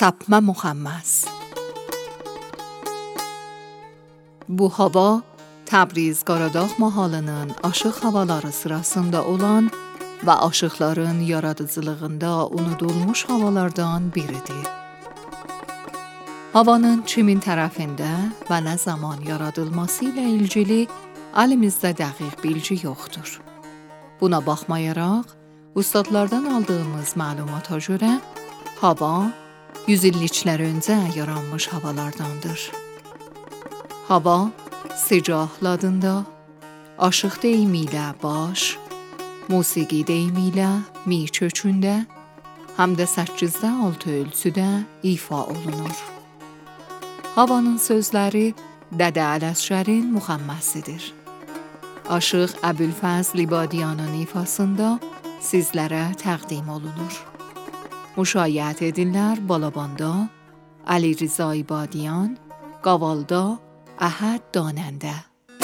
Sapma Muhammas. Bu hava Təbriz Qaradağ mahalının aşıq havaları sırasında olan və aşıqların yaradıcılığında unudulmuş havalardan biridir. Havanın kimin tərəfində və nə zaman yaradılması ilə ilgili əlimizdə dəqiq bilgi yoxdur. Buna baxmayaraq, ustadlardan aldığımız məlumata görə hava yüzilliklər öncə yaranmış havalardandır. Hava Secah adında, aşıq deyimi ilə baş, musiqi deyimi ilə mi kökündə, həm də 8-də 6 ölçüdə ifa olunur. Havanın sözləri Dədə Ələsgərin müxəmməsidir. Aşıq Əbülfəzl İbadiyanın ifasında sizlərə təqdim olunur. Müşayiət edirlər Balabanda, Əli Rza İbadiyan, Qavalda, Əhəd Danəndə.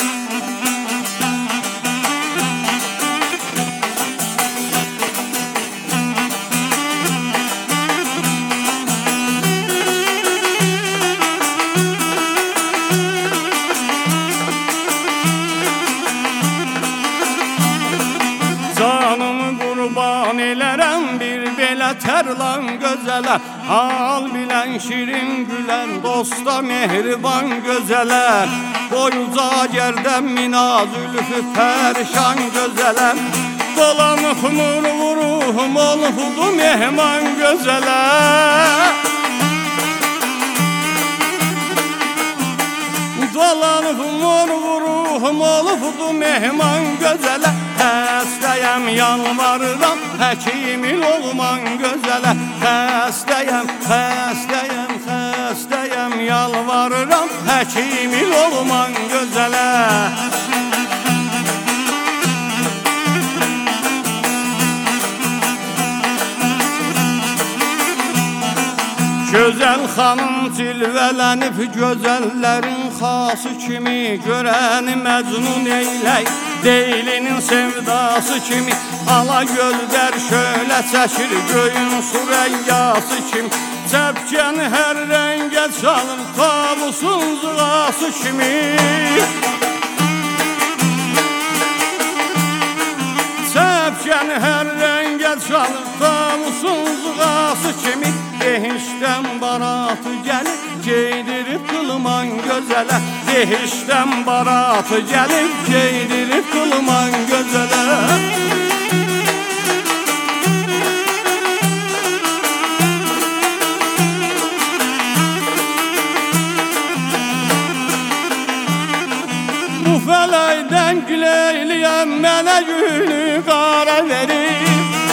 Canımı qurban elərəm bir belə tərlan gözələ, hal bilən şirin gülən dosta mehriban gözələr, boyuca gərdən minaz ülfü pərişan gözələr, dolanıb vuruhum olhudu mehman gözələr, dolanıb vuruhum olhudu mehman gözələr, xəstəyəm yalvarıram həkimil olman gözələ, xəstəyəm yalvarıram həkimil olman gözələ. Gözəl xanım cilvələnib gözəllərin xası kimi, görəni məcnun eylək Deylinin sevdası kimi, ala gözlər şölə çəkir göyün sürəyyası kimi, çəpkən hər rəngə çalır tabusun zığası kimi, çəpkən hər rəngə çalır tabusun zığası kimi, behişdən baratı gəlib geydirib qılman gözələ, behişdən baratı gəlib geydirib qılman gözələ. Bu fələkdən güleyliyəm mənə günü qara verib,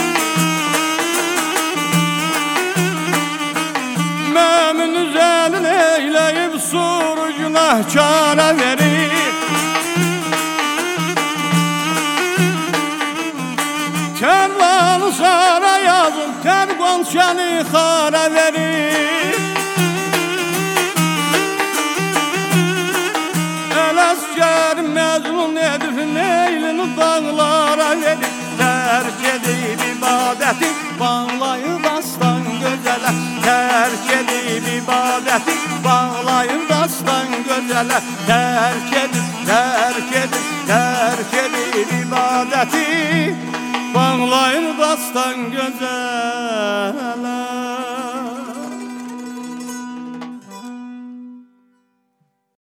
məmin üzəlin eyləyib suru günahkara verib, tərlanı sara yazın tər qonçanı xara verib, Ələsgər məcnun edib neylini dağlara verib, tərk edib ibadəti bağlayıb aslan gözələ, tərk edib ibadəti bağlayıb aslan gözələ, tərk edib